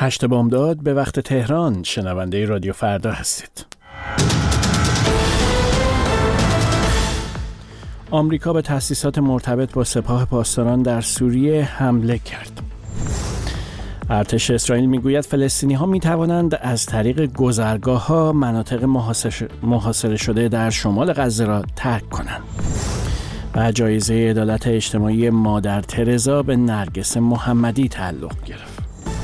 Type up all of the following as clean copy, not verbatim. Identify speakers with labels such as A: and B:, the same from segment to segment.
A: 8 بامداد به وقت تهران. شنونده رادیو فردا هستید. آمریکا به تأسیسات مرتبط با سپاه پاسداران در سوریه حمله کرد. ارتش اسرائیل میگوید فلسطینی‌ها میتوانند از طریق گذرگاه‌ها مناطق محاصره شده در شمال غزه را ترک کنند. و جایزه عدالت اجتماعی مادر ترزا به نرگس محمدی تعلق گرفت.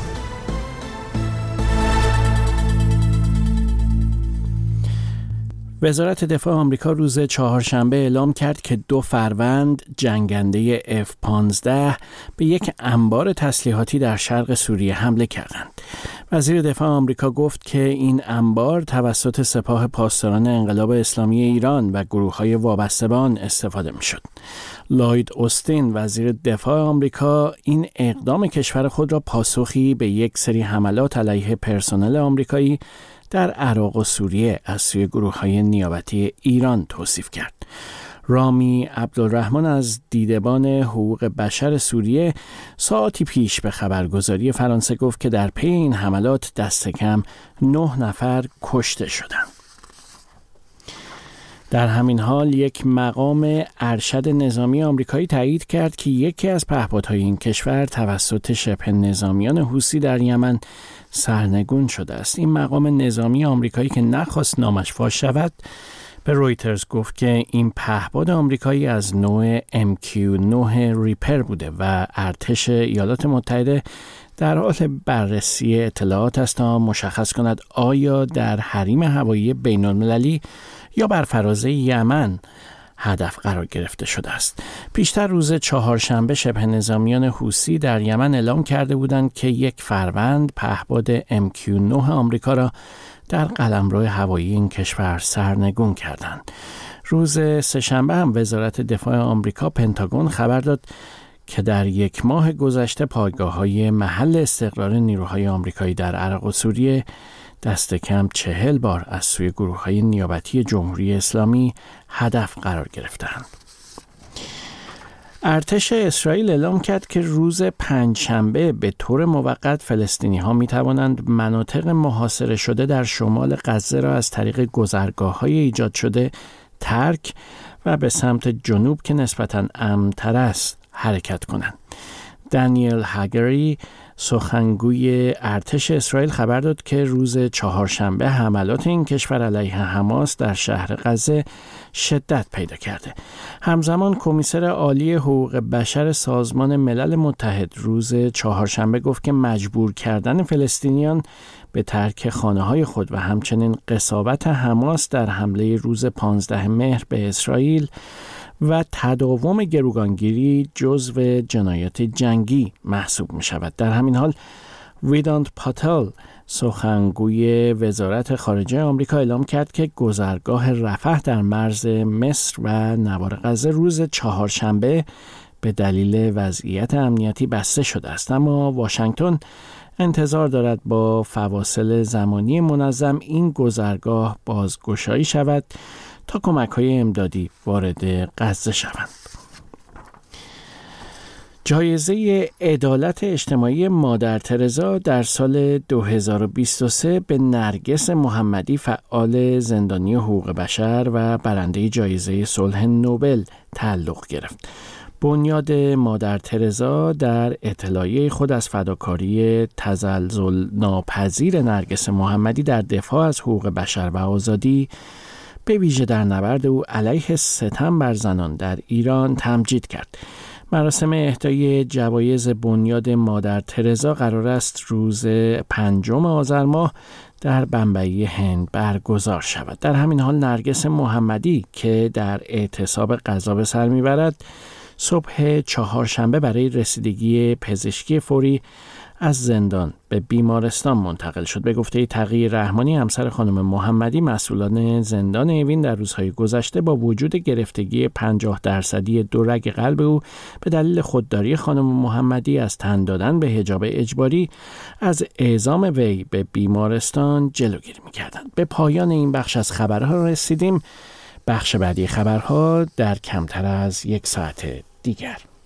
A: وزارت دفاع آمریکا روز چهارشنبه اعلام کرد که 2 فروند جنگنده F-15 به یک انبار تسلیحاتی در شرق سوریه حمله کردند. وزیر دفاع آمریکا گفت که این انبار توسط سپاه پاسداران انقلاب اسلامی ایران و گروه‌های وابسته به آن استفاده می‌شد. لوید اوستین وزیر دفاع آمریکا این اقدام کشور خود را پاسخی به یک سری حملات علیه پرسنل آمریکایی در عراق و سوریه از سوی گروه‌های نیابتی ایران توصیف کرد. رامی عبدالرحمن از دیدبان حقوق بشر سوریه ساعتی پیش به خبرگزاری فرانسه گفت که در پی این حملات دست کم 9 نفر کشته شدند. در همین حال یک مقام ارشد نظامی آمریکایی تایید کرد که یکی از پهپادهای این کشور توسط شبه نظامیان حوثی در یمن سرنگون شده است. این مقام نظامی آمریکایی که نخواست نامش فاش شود به رویترز گفت که این پهپاد آمریکایی از نوع MQ-9 ریپر بوده و ارتش ایالات متحده در حال بررسی اطلاعات است تا مشخص کند آیا در حریم هوایی بین‌المللی یا بر فراز یمن هدف قرار گرفته شده است. پیشتر روز چهارشنبه شبه نظامیان حوثی در یمن اعلام کرده بودند که 1 فروند پهپاد MQ-9 آمریکا را در قلمرو هوایی این کشور سرنگون کردند. روز سه‌شنبه هم وزارت دفاع آمریکا پنتاگون خبر داد که در 1 ماه گذشته پایگاه‌های محل استقرار نیروهای آمریکایی در عراق و سوریه دست کم 40 بار از سوی گروه‌های نیابتی جمهوری اسلامی هدف قرار گرفتند. ارتش اسرائیل اعلام کرد که روز پنجشنبه به طور موقت فلسطینی‌ها می‌توانند مناطق محاصره شده در شمال غزه را از طریق گذرگاه‌های ایجاد شده ترک و به سمت جنوب که نسبتاً امن‌تر است حرکت کنند. دانیل هاگری سخنگوی ارتش اسرائیل خبر داد که روز چهارشنبه حملات این کشور علیه حماس در شهر غزه شدت پیدا کرده. همزمان کمیسر عالی حقوق بشر سازمان ملل متحد روز چهارشنبه گفت که مجبور کردن فلسطینیان به ترک خانه‌های خود و همچنین قساوت حماس در حمله روز 15 مهر به اسرائیل و تداوم گروگانگیری جزو جنایات جنگی محسوب می شود. در همین حال ویدانت پاتل سخنگوی وزارت خارجه آمریکا اعلام کرد که گذرگاه رفح در مرز مصر و نوار غزه روز چهارشنبه به دلیل وضعیت امنیتی بسته شده است، اما واشنگتن انتظار دارد با فواصل زمانی منظم این گذرگاه بازگشایی شود تا کمک‌های امدادی وارد غزه شوند. جایزه عدالت اجتماعی مادر ترزا در سال 2023 به نرگس محمدی فعال زندانی حقوق بشر و برنده جایزه صلح نوبل تعلق گرفت. بنیاد مادر ترزا در اطلاعیه خود از فداکاری تزلزل ناپذیر نرگس محمدی در دفاع از حقوق بشر و آزادی به ویژه در نبرد او علیه ستم بر زنان در ایران تمجید کرد. مراسم اهدای جوایز بنیاد مادر ترزا قرار است روز 5 آذر ماه در بمبئی هند برگزار شود. در همین حال نرگس محمدی که در اعتصاب غذا به سر میبرد صبح چهارشنبه برای رسیدگی پزشکی فوری از زندان به بیمارستان منتقل شد. به گفته تقی رحمانی همسر خانم محمدی، مسئولان زندان اوین در روزهای گذشته با وجود گرفتگی 50% 2 رگ قلب او به دلیل خودداری خانم محمدی از تن دادن به حجاب اجباری از اعزام وی به بیمارستان جلوگیری می‌کردند. به پایان این بخش از خبرها رسیدیم. بخش بعدی خبرها در کمتر از 1 ساعت دیگر.